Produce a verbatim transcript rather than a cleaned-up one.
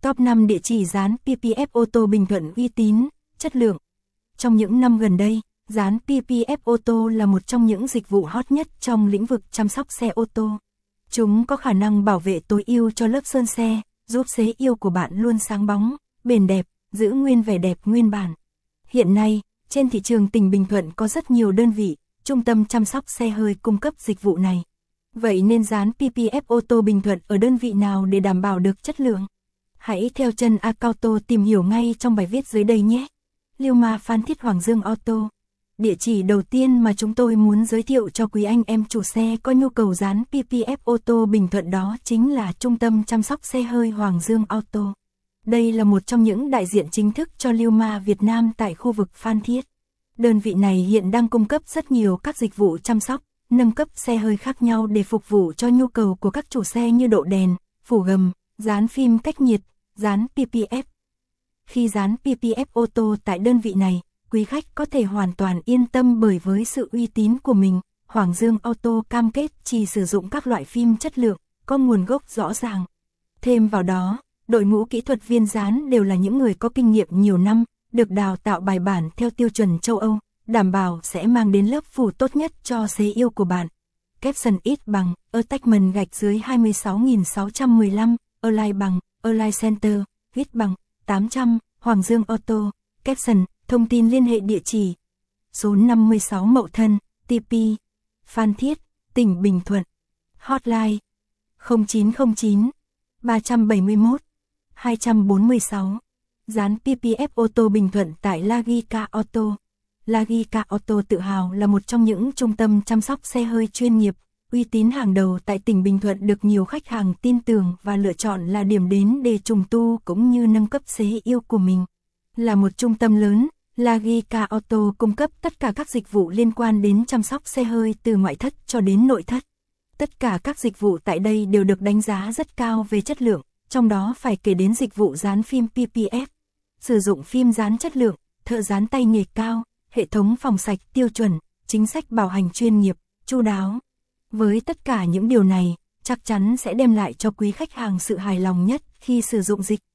Top năm địa chỉ dán pê pê ép ô tô Bình Thuận uy tín, chất lượng. Trong những năm gần đây, dán pê pê ép ô tô là một trong những dịch vụ hot nhất trong lĩnh vực chăm sóc xe ô tô. Chúng có khả năng bảo vệ tối ưu cho lớp sơn xe, giúp xe yêu của bạn luôn sáng bóng, bền đẹp, giữ nguyên vẻ đẹp nguyên bản. Hiện nay, trên thị trường tỉnh Bình Thuận có rất nhiều đơn vị, trung tâm chăm sóc xe hơi cung cấp dịch vụ này. Vậy nên dán pê pê ép ô tô Bình Thuận ở đơn vị nào để đảm bảo được chất lượng? Hãy theo chân Acauto tìm hiểu ngay trong bài viết dưới đây nhé. Liuma Phan Thiết Hoàng Dương Auto. Địa chỉ đầu tiên mà chúng tôi muốn giới thiệu cho quý anh em chủ xe có nhu cầu dán pê pê ép ô tô Bình Thuận đó chính là Trung tâm chăm sóc xe hơi Hoàng Dương Auto. Đây là một trong những đại diện chính thức cho Liuma Việt Nam tại khu vực Phan Thiết. Đơn vị này hiện đang cung cấp rất nhiều các dịch vụ chăm sóc, nâng cấp xe hơi khác nhau để phục vụ cho nhu cầu của các chủ xe như độ đèn, phủ gầm, dán phim cách nhiệt, dán pê pê ép. Khi dán pê pê ép ô tô tại đơn vị này, quý khách có thể hoàn toàn yên tâm bởi với sự uy tín của mình. Hoàng Dương Auto cam kết chỉ sử dụng các loại phim chất lượng, có nguồn gốc rõ ràng. Thêm vào đó, đội ngũ kỹ thuật viên dán đều là những người có kinh nghiệm nhiều năm, được đào tạo bài bản theo tiêu chuẩn châu Âu, đảm bảo sẽ mang đến lớp phủ tốt nhất cho xe yêu của bạn. Capson ít bằng, attachment gạch dưới hai mươi sáu nghìn sáu trăm mười lăm, Align bằng, Align Center, ít bằng, tám trăm, Hoàng Dương Auto, Capson, thông tin liên hệ địa chỉ. Số năm mươi sáu Mậu Thân, tê pê, Phan Thiết, tỉnh Bình Thuận. Hotline, không chín không chín, ba bảy mốt, hai bốn sáu. Dán pê pê ép ô tô Bình Thuận tại Lagica Auto. Lagica Auto tự hào là một trong những trung tâm chăm sóc xe hơi chuyên nghiệp, uy tín hàng đầu tại tỉnh Bình Thuận, được nhiều khách hàng tin tưởng và lựa chọn là điểm đến để trùng tu cũng như nâng cấp xe yêu của mình. Là một trung tâm lớn, Lagica Auto cung cấp tất cả các dịch vụ liên quan đến chăm sóc xe hơi từ ngoại thất cho đến nội thất. Tất cả các dịch vụ tại đây đều được đánh giá rất cao về chất lượng, trong đó phải kể đến dịch vụ dán phim pê pê ép. Sử dụng phim dán chất lượng, thợ dán tay nghề cao, hệ thống phòng sạch tiêu chuẩn, chính sách bảo hành chuyên nghiệp, chu đáo. Với tất cả những điều này, chắc chắn sẽ đem lại cho quý khách hàng sự hài lòng nhất khi sử dụng dịch